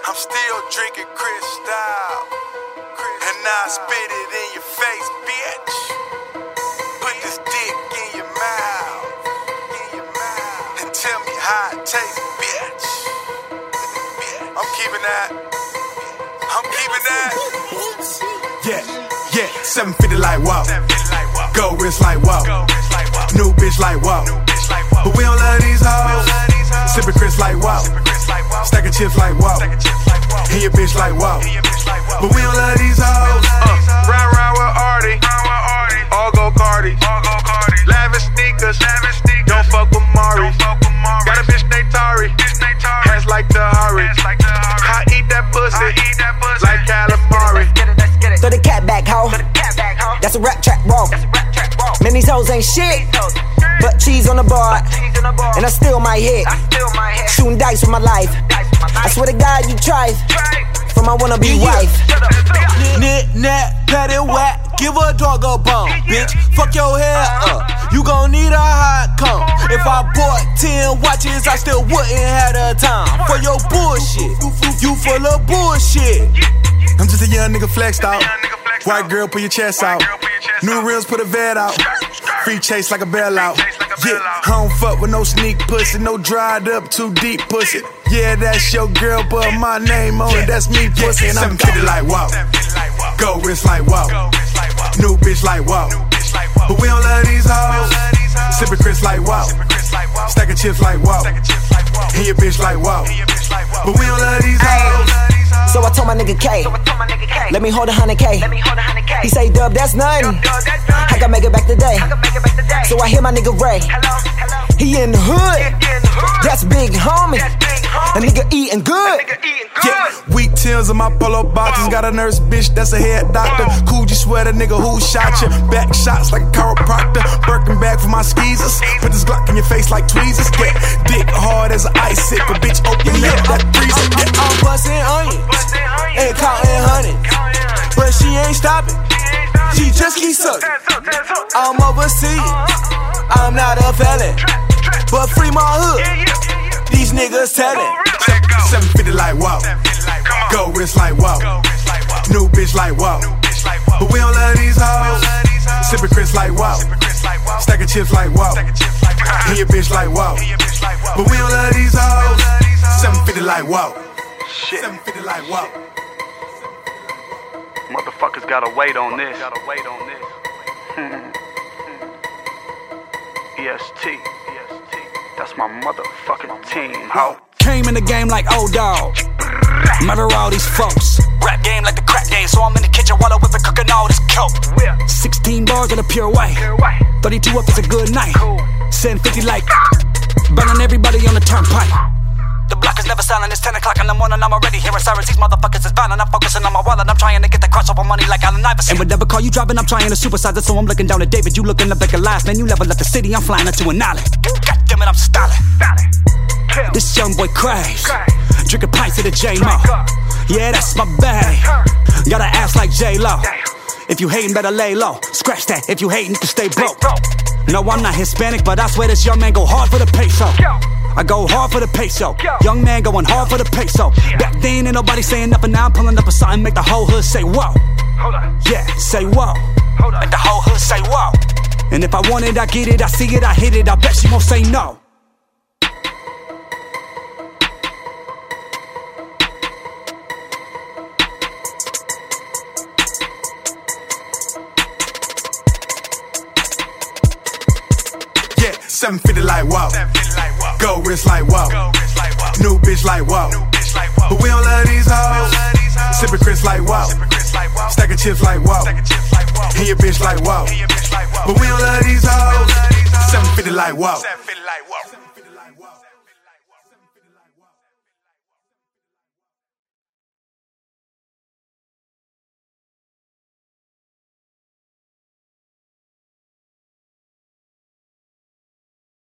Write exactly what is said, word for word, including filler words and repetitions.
I'm still drinking Cristal, and I spit it in your face, bitch. Put this dick in your mouth, and tell me how it tastes, bitch. I'm keeping that. I'm keeping that. Yeah, yeah, seven fifty like wow. Go wrist like wow. New bitch like wow. But we don't love these hoes. Sippin' Chris like wow. Stacking chips like wow. And your bitch like wow. But we don't love these hoes. Uh, round round with Artie. All go Cardi. Lavish sneakers. Don't fuck with Mari. Got a bitch named Tari. Hands like the Hari. I eat that pussy like calamari. Throw the cat back, ho. That's a rap track, whoa. Man, these hoes ain't shit, but cheese on the board, and I still might hit. Shooting dice with my life. I swear to God, you try for my wannabe wife. Knit, nat, pat it whack, give a dog a bone, bitch. Fuck your hair up, you gon' need a hot comb. If I bought ten watches, I still wouldn't have the time for your bullshit. You full of bullshit. I'm just a young nigga flexed out. White girl, put your chest out. New rims, put a vet out. Free chase like a bailout. Yeah, I don't fuck with no sneak pussy, no dried up, too deep pussy. Yeah, that's your girl, but my name on it, that's me pussy. And I'm fifty like wow. Go wrist like wow. New bitch like wow. But we don't love these hoes. Sippin' Chris like wow. Stacking chips like wow. And your bitch like wow. But we don't love these hoes. So I told my nigga K, let me hold a hundred K. He say, Dub, that's nothing. I can make it back today. So I hear my nigga Ray. He in the hood. That's big homie. A nigga eating good. Yeah, weak Tims in my polo boxes. Got a nurse bitch that's a head doctor. Coogee sweater nigga who shot you. Back shots like a chiropractor. Birkin bag for my skeezers. Put this Glock in your face like tweezers. Get dick hard as an icicle. Bitch open up that freezer. Yeah. I'm bustin' onions and counting honey, but she ain't stopping. She just keep sucking. I'm overseas. I'm not a felon, but free my hood. These niggas tellin'. seven fifty like wow. Go wrist like wow. New bitch like wow. But we don't love these hoes. Sippin' Chris like wow. Stacking chips like wow. And your bitch like wow. But we don't love these hoes. seven fifty like wow. seven fifty like wow. Motherfuckers gotta wait on this. Gotta wait on this. E S T. That's my motherfucking team, ho. Came in the game like old dog. Murder all these folks. Rap game like the crack game, so I'm in the kitchen while I whip it, cooking all this coke. Sixteen bars in a pure way. Thirty-two up is a good night. Send fifty like burning everybody on the turnpike. The block is never silent, it's ten o'clock in the morning, I'm already hearing sirens. These motherfuckers is violent, I'm focusing on my wallet. I'm trying to get that crossover money like Allen Iverson. And whatever car you driving, I'm trying to supersize it. So I'm looking down at David, you looking up like a life. Man, you never left the city, I'm flying up to an island. God damn it, I'm styling. This young boy craze, drinking pints at the J-Mo. Yeah, that's my bae. Got an ass like J-Lo. If you hating, better lay low. Scratch that, if you hating, you can stay broke. No, I'm not Hispanic, but I swear this young man go hard for the peso. I go hard for the peso. Young man going hard for the peso. Back then ain't nobody saying nothing. Now I'm pulling up a something, make the whole hood say whoa. Yeah, say whoa. Make the whole hood say whoa. And if I want it, I get it. I see it, I hit it. I bet she won't say no. Yeah, seven fifty like wow. Go wrist like wow. New bitch like wow. But we don't love these hoes. Sippin' Chris like wow. Stacking chips like wow. And your bitch like wow. But we don't love these hoes. seven fifty like wow.